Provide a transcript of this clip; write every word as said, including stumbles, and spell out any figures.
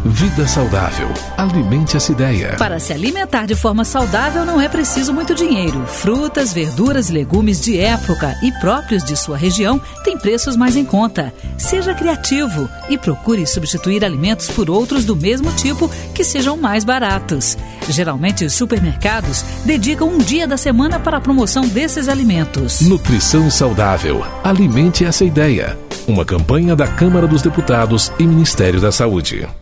Vida saudável. Alimente essa ideia. Para se alimentar de forma saudável não é preciso muito dinheiro. Frutas, verduras e legumes de época e próprios de sua região têm preços mais em conta. Seja criativo e procure substituir alimentos por outros do mesmo tipo que sejam mais baratos. Geralmente os supermercados dedicam um dia da semana para a promoção desses alimentos. Nutrição saudável. Alimente essa ideia. Uma campanha da Câmara dos Deputados e Ministério da Saúde.